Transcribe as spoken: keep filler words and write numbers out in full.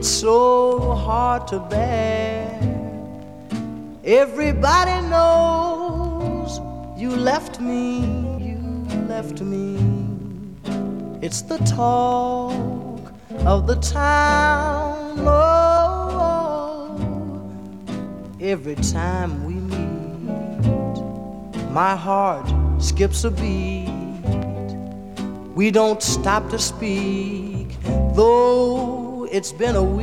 so hard to bear. Everybody knows you left me, you left me. It's the talk of the town. Oh, every time we meet, my heart skips a beat. We don't stop to speak, though it's been a week.